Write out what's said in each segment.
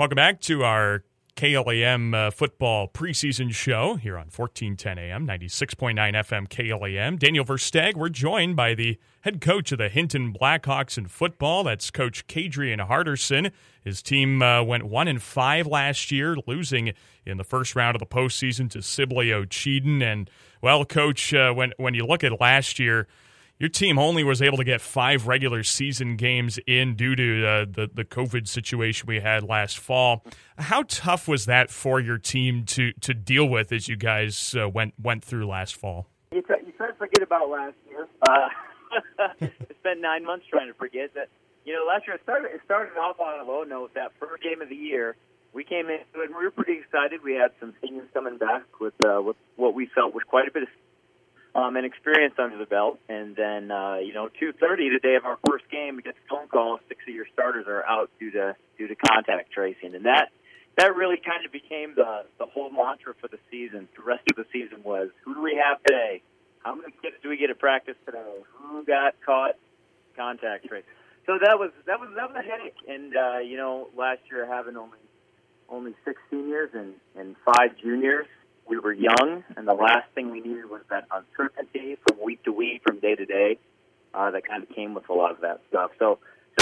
Welcome back to our KLAM football preseason show here on 1410 AM, 96.9 FM KLAM. Daniel Versteg, we're joined by the head coach of the Hinton Blackhawks in football. That's Coach Kadrian Harderson. His team went 1-5 last year, losing in the first round of the postseason to Sibley Ocheyedan. And, well, Coach, when you look at last year, your team only was able to get 5 regular season games in due to the COVID situation we had last fall. How tough was that for your team to deal with as you guys went through last fall? You try to forget about last year. It's been 9 months trying to forget that. Last year it started off on a low note. That first game of the year, we came in and we were pretty excited. We had some seniors coming back with what we felt was quite a bit of and experience under the belt. And then, 2:30, the day of our first game, we get a phone call. 6 of your starters are out due to contact tracing. And that really kind of became the whole mantra for the season. The rest of the season was, who do we have today? How many kids do we get at practice today? Who got caught contact tracing? So that was a headache. And, last year having only 6 seniors and 5 juniors, we were young, and the last thing we needed was that uncertainty from week to week, from day to day, that kind of came with a lot of that stuff. So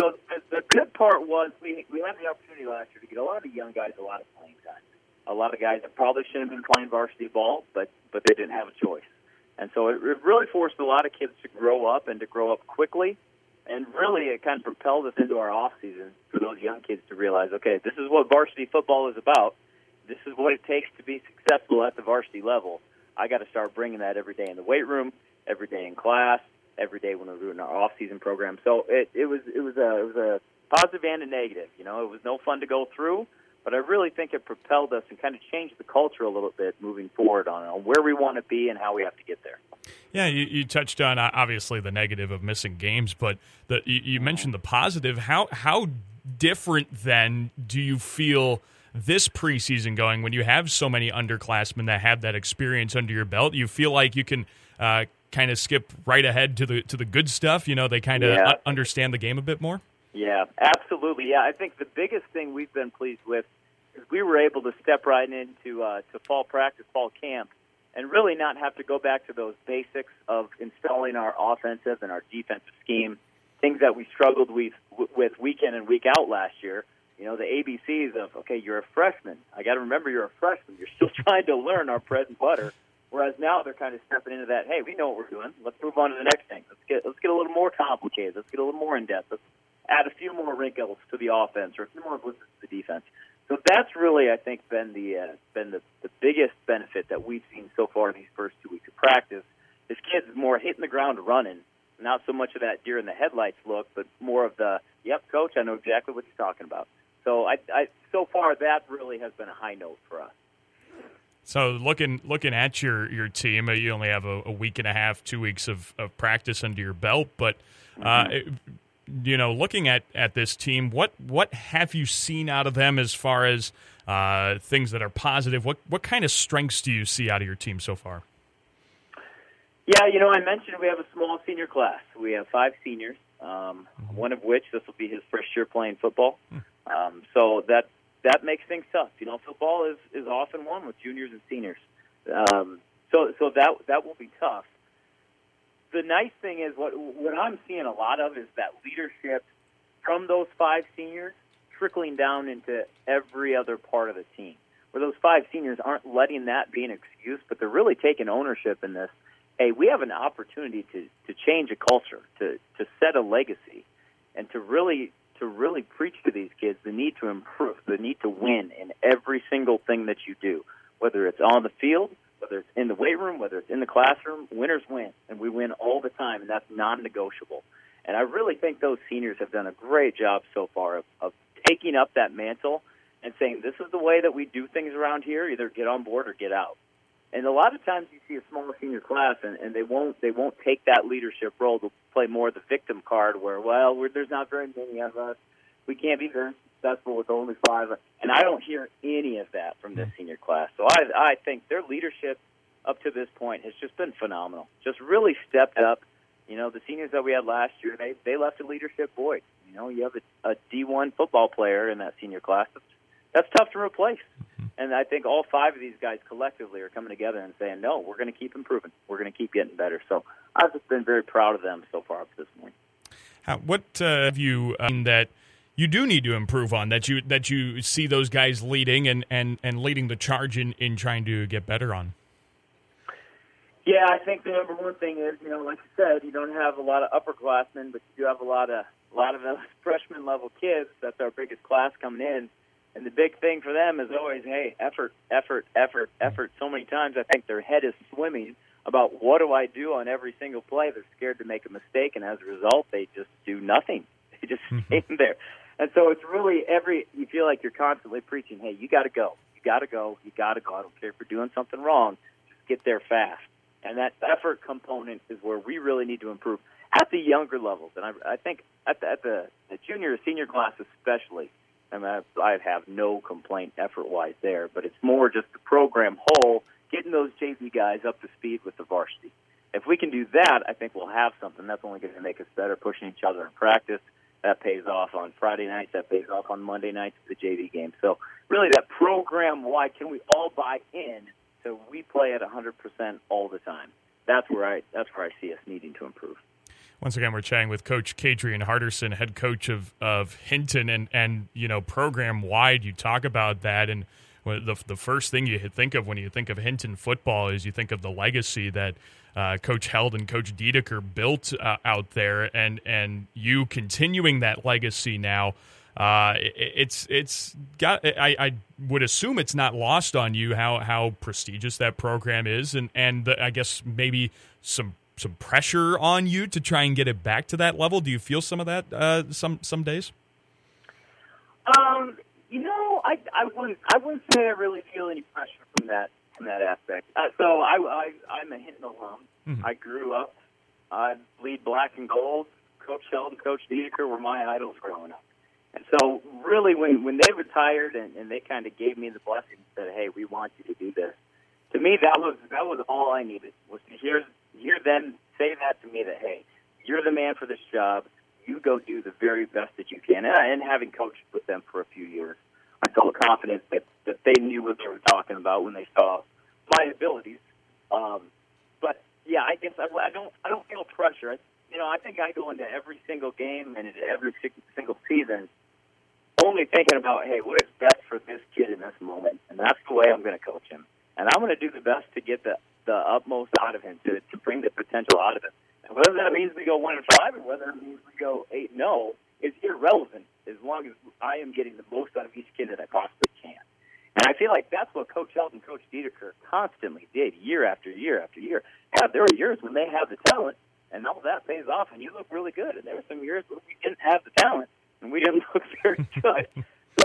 the good part was we had the opportunity last year to get a lot of young guys a lot of playing time. A lot of guys that probably shouldn't have been playing varsity ball, but they didn't have a choice. And so it really forced a lot of kids to grow up and to grow up quickly. And really it kind of propelled us into our off season for those young kids to realize, okay, this is what varsity football is about. This is what it takes to be successful at the varsity level. I got to start bringing that every day in the weight room, every day in class, every day when we're doing our off-season program. So it was a positive and a negative. It was no fun to go through, but I really think it propelled us and kind of changed the culture a little bit moving forward on where we want to be and how we have to get there. Yeah, you touched on obviously the negative of missing games, but you mentioned the positive. How different then do you feel this preseason going when you have so many underclassmen that have that experience under your belt? You feel like you can kind of skip right ahead to the good stuff? They kind of understand the game a bit more? Yeah, absolutely. Yeah, I think the biggest thing we've been pleased with is we were able to step right into to fall practice, fall camp, and really not have to go back to those basics of installing our offensive and our defensive scheme, things that we struggled with week in and week out last year. The ABCs of, okay, you're a freshman. I got to remember you're a freshman. You're still trying to learn our bread and butter. Whereas now they're kind of stepping into that, hey, we know what we're doing. Let's move on to the next thing. Let's get a little more complicated. Let's get a little more in-depth. Let's add a few more wrinkles to the offense or a few more blitzes to the defense. So that's really, I think, been the biggest benefit that we've seen so far in these first 2 weeks of practice. Is kids more hitting the ground running, not so much of that deer in the headlights look, but more of the, yep, coach, I know exactly what you're talking about. So so far that really has been a high note for us. So looking at your team, you only have a week and a half, 2 weeks of practice under your belt, but looking at this team, what have you seen out of them as far as things that are positive? What kind of strengths do you see out of your team so far? Yeah, I mentioned we have a small senior class. We have 5 seniors, one of which this will be his first year playing football. So that makes things tough. Football is often won with juniors and seniors. So that will be tough. The nice thing is what I'm seeing a lot of is that leadership from those 5 seniors trickling down into every other part of the team. Where those 5 seniors aren't letting that be an excuse, but they're really taking ownership in this. Hey, we have an opportunity to change a culture, to set a legacy, and to really preach to these kids the need to improve, the need to win in every single thing that you do, whether it's on the field, whether it's in the weight room, whether it's in the classroom. Winners win, and we win all the time, and that's non-negotiable. And I really think those seniors have done a great job so far of taking up that mantle and saying, this is the way that we do things around here, either get on board or get out. And a lot of times you see a small senior class, and they won't take that leadership role. They'll play more of the victim card where, there's not very many of us. We can't be very successful with only 5. And I don't hear any of that from this senior class. So I think their leadership up to this point has just been phenomenal. Just really stepped up. The seniors that we had last year, they left a leadership void. You have a D1 football player in that senior class that's tough to replace. And I think all 5 of these guys collectively are coming together and saying, no, we're going to keep improving. We're going to keep getting better. So I've just been very proud of them so far up to this point. What have you that you do need to improve on, that you see those guys leading and leading the charge in trying to get better on? Yeah, I think the number one thing is, like you said, you don't have a lot of upperclassmen, but you do have a lot of those freshman level kids. That's our biggest class coming in. And the big thing for them is always, hey, effort, effort, effort, effort. So many times I think their head is swimming about what do I do on every single play. They're scared to make a mistake, and as a result, they just do nothing. They just stay there. And so it's really you feel like you're constantly preaching, hey, you got to go. You got to go. You got to go. I don't care if you're doing something wrong. Just get there fast. And that effort component is where we really need to improve at the younger levels. And I think at the junior, senior class especially, I have no complaint effort-wise there, but it's more just the program whole, getting those JV guys up to speed with the varsity. If we can do that, I think we'll have something. That's only going to make us better, pushing each other in practice. That pays off on Friday nights. That pays off on Monday nights at the JV game. So really that program-wide, can we all buy in so we play at 100% all the time? That's where I see us needing to improve. Once again, we're chatting with Coach Kadrian Harderson, head coach of Hinton, and program-wide, you talk about that, and the first thing you think of when you think of Hinton football is you think of the legacy that Coach Held and Coach Dedeker built out there, and you continuing that legacy now. It's got. I would assume it's not lost on you how prestigious that program is, and I guess maybe some pressure on you to try and get it back to that level. Do you feel some of that some days? I wouldn't say I really feel any pressure from that aspect. So I'm a Hinton alum. Mm-hmm. I grew up. I bleed black and gold. Coach Held and Coach Dedeker were my idols growing up. And so really when they retired and they kind of gave me the blessing and said, hey, we want you to do this, to me that was all I needed, was to hear them say that to me, that, hey, you're the man for this job. You go do the very best that you can. And having coached with them for a few years, I felt confident that they knew what they were talking about when they saw my abilities. But yeah, I guess I don't feel pressure. I think I go into every single game and into every single season only thinking about, hey, what is best for this kid in this moment, and that's the way I'm going to coach him. And I'm going to do the best to get the utmost out of him, to bring the potential out of him. And whether that means we go 1-5 or whether it means we go 8-0 is irrelevant, as long as I am getting the most out of each kid that I possibly can. And I feel like that's what Coach Held and Coach Dedeker constantly did, year after year after year. Yeah, there are years when they have the talent, and all that pays off, and you look really good. And there were some years when we didn't have the talent, and we didn't look very good. So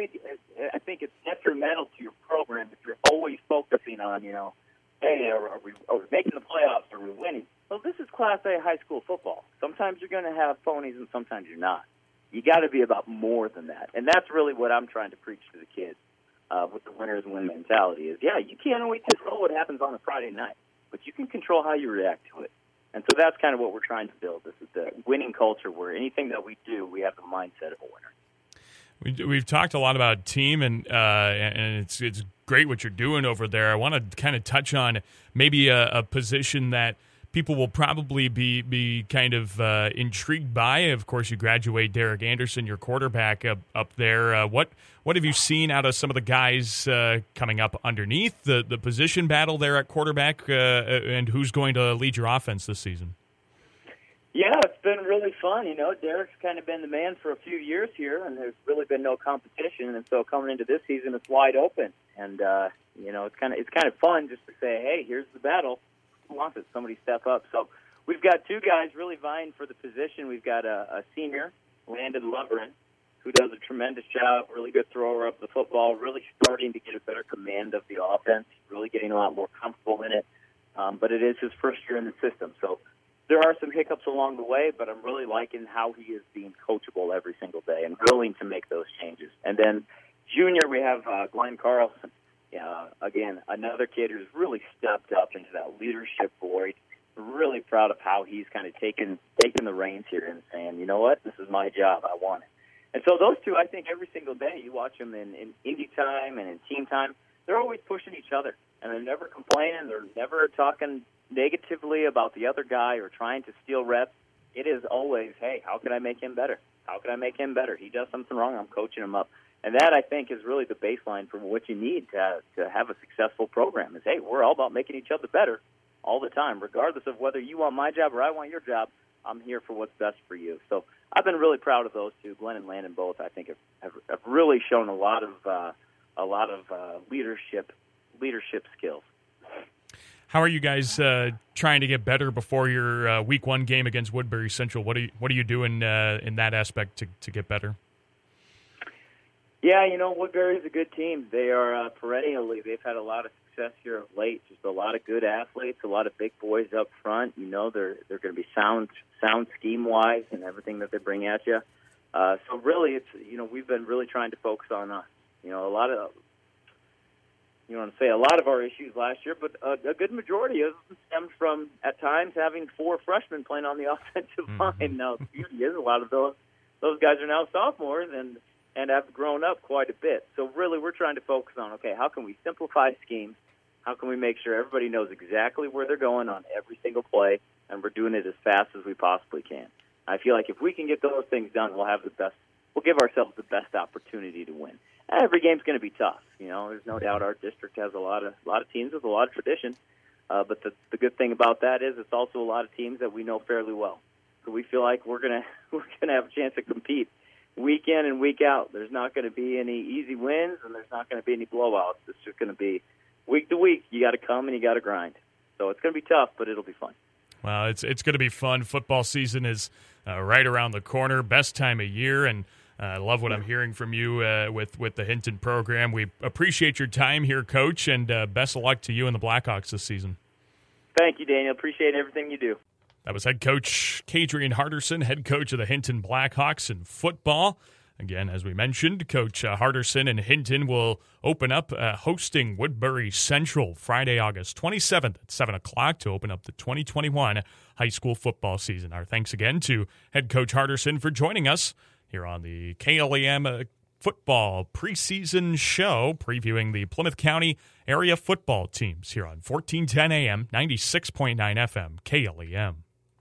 I think it's detrimental to your program if you're always focusing on, hey, are we making the playoffs? Are we winning? Well, this is Class A high school football. Sometimes you're going to have phonies, and sometimes you're not. You got to be about more than that, and that's really what I'm trying to preach to the kids with the winners win mentality. Is you can't always control what happens on a Friday night, but you can control how you react to it. And so that's kind of what we're trying to build. This is the winning culture where anything that we do, we have the mindset of a winner. We've talked a lot about team, and it's great what you're doing over there. I want to kind of touch on maybe a position that people will probably be kind of intrigued by. Of course, you graduate Derek Anderson, your quarterback up there. What have you seen out of some of the guys coming up underneath the position battle there at quarterback, and who's going to lead your offense this season? Yeah, it's been really fun. Derek's kind of been the man for a few years here, and there's really been no competition. And so coming into this season, it's wide open. And it's kind of fun just to say, hey, here's the battle. Who wants it? Somebody step up. So we've got two guys really vying for the position. We've got a senior, Landon Loverin, who does a tremendous job, really good thrower of the football, really starting to get a better command of the offense, really getting a lot more comfortable in it. But it is his first year in the system. So there are some hiccups along the way, but I'm really liking how he is being coachable every single day and willing to make those changes. And then junior, we have Glenn Carlson. Again, another kid who's really stepped up into that leadership void. Really proud of how he's kind of taken the reins here and saying, you know what, this is my job. I want it. And so those two, I think every single day you watch them in indie time and in team time, they're always pushing each other. And they're never complaining. They're never talking negatively about the other guy or trying to steal reps. It is always, hey, how can I make him better? How can I make him better? He does something wrong, I'm coaching him up. And that, I think, is really the baseline for what you need to have a successful program is, hey, we're all about making each other better all the time, regardless of whether you want my job or I want your job. I'm here for what's best for you. So I've been really proud of those two. Glenn and Landon both, I think, have really shown a lot of leadership skills. How are you guys trying to get better before your Week 1 game against Woodbury Central? What are you doing in that aspect to get better? Yeah, Woodbury's a good team. They are perennially. They've had a lot of success here of late. Just a lot of good athletes, a lot of big boys up front. They're going to be sound scheme wise and everything that they bring at you. So really, it's we've been really trying to focus on us. A lot of our issues last year, but a good majority of them stemmed from at times having 4 freshmen playing on the offensive line. Now the beauty is a lot of those guys are now sophomores and have grown up quite a bit. So really we're trying to focus on, okay, how can we simplify schemes? How can we make sure everybody knows exactly where they're going on every single play, and we're doing it as fast as we possibly can? I feel like if we can get those things done, we'll give ourselves the best opportunity to win. Every game's going to be tough. There's no doubt our district has a lot of teams with a lot of tradition. But the good thing about that is it's also a lot of teams that we know fairly well. So we feel like we're gonna have a chance to compete week in and week out. There's not going to be any easy wins, and there's not going to be any blowouts. It's just going to be week to week. You got to come and you got to grind. So it's going to be tough, but it'll be fun. Well, it's going to be fun. Football season is right around the corner, best time of year, and I love what I'm hearing from you with the Hinton program. We appreciate your time here, Coach, and best of luck to you and the Blackhawks this season. Thank you, Daniel. Appreciate everything you do. That was head coach Kadrian Harderson, head coach of the Hinton Blackhawks in football. Again, as we mentioned, Coach Harderson and Hinton will open up hosting Woodbury Central Friday, August 27th at 7 o'clock to open up the 2021 high school football season. Our thanks again to head coach Harderson for joining us here on the KLAM football preseason show, previewing the Plymouth County area football teams here on 1410 AM, 96.9 FM, KLAM.